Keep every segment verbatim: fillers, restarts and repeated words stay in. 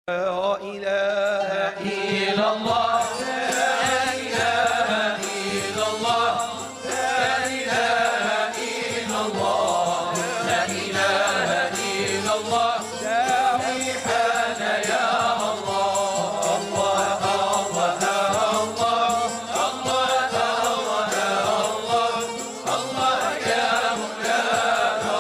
لا إله إلا الله لا إله إلا الله لا إله إلا الله لا إله إلا الله داعي حان يا الله الله الله الله الله الله يا مولانا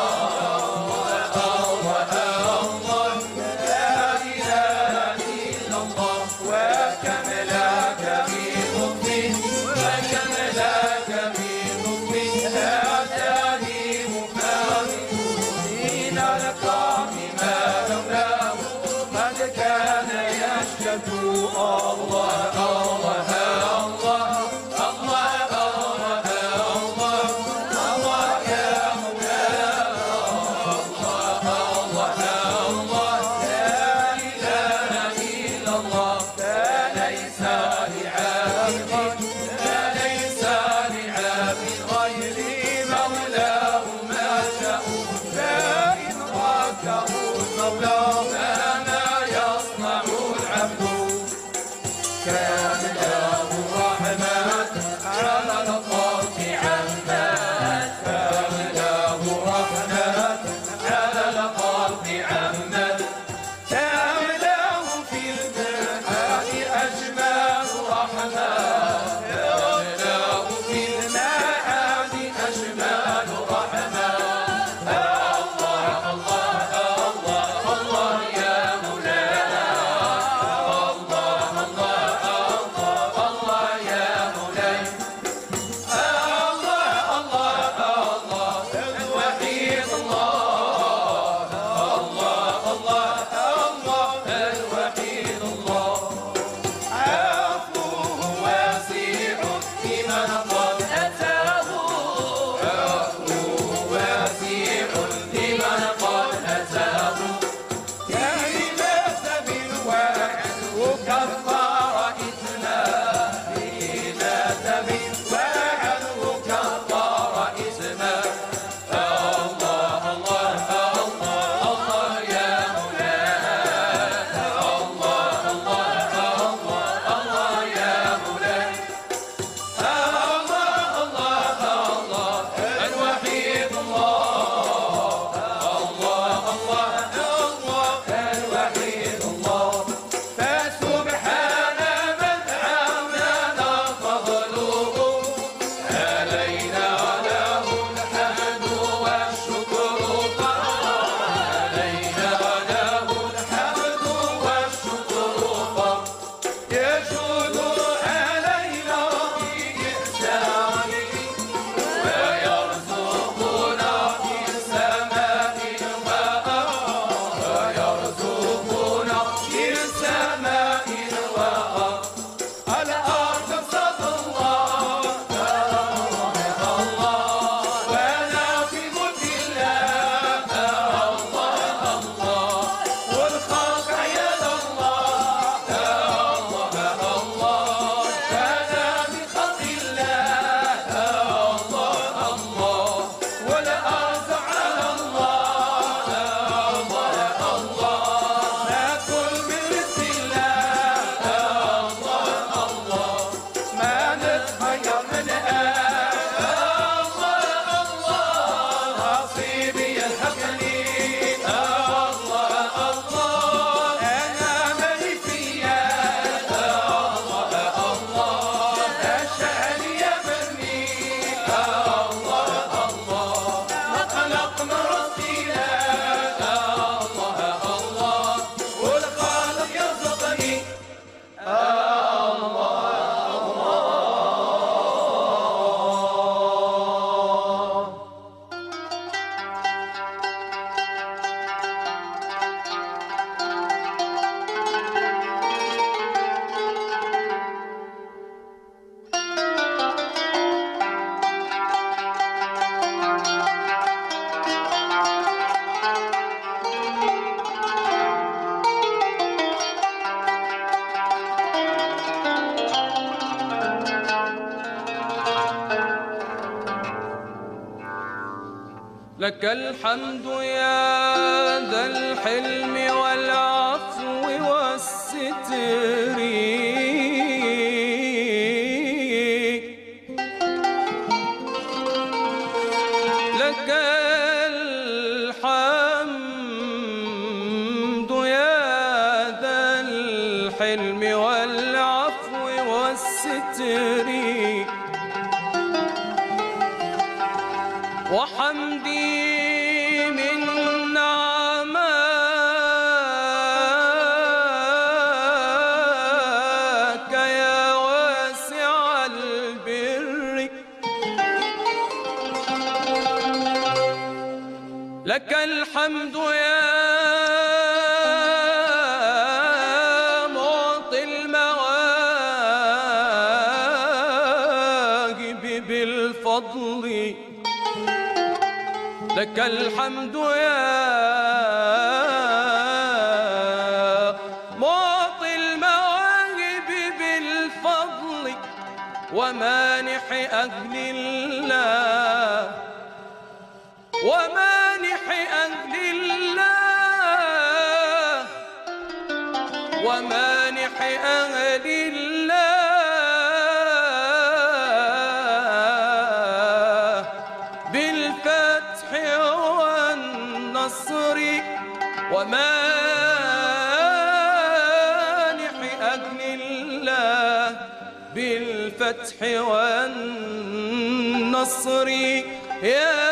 الله الله لا إله إلا الله وكم لك من مؤمن وكم لك من مؤمن هاتاني مفارق دين الكرم ما لولاه قد كان يشهد الله الله الله الله الله الله يا مولانا الله الله لا إله إلا الله فليس لعابد فليس لعابد غير مولاه ما شاء فإن ركه المولى فما يصنع العبد كان له رحمة على الخلق عمت كان له رحمة على الخلق عمت كان له في البحار أجمل رحمة كان له في المعاد أجمل رحمة الله الله الله الله يا مولانا الله الله الله الله يا مولاي الله الله الله الوحيد الله الله الله الله الوحيد الله عفوه واسع لمن قد أتاه عفوه واسع لمن قد أتاه كلمة بالوعد وكفر إثما كلمة بالوعد وكفر إثما الله الله الله الله يا مولانا الله الله الله الله يا مولانا الله الله الله الوحيد الله الله الله الله الوحيد الله فسبحان من عمنا فضله علينا له الحمد والشكر علينا له الحمد والشكر يجود علينا بإحسانه ويرزقنا في السماء الوهاب ويرزقنا في السماء الوهاب الأرض بسط الله الله ولا في ملك الله الله الله والخلق يد الله الله الله كان بخلق الله الله الله والأرض على الله الله الله ناكل من رزق الله الله الله ما نتغير من الله الله نصيبي الحقني الله الله أنا مالي فيا الله الله الشعر يمني الله الله نخلق من رزقنا الله الله والخالق يرزقني لك الحمد يا ذا الحلم والعفو والسلام والستر لك الحمد يا ذا الحلم والعفو والستر وحمدي من نعماك يا واسع البر لك الحمد يا معطي المواهب بالفضل لك الحمد يا معطي المواهب بالفضل ومانح أهل الله ومانح أهل الله ومانح أهل الله بالفتح والنصر ومانح أهل الله بالفتح والنصر يا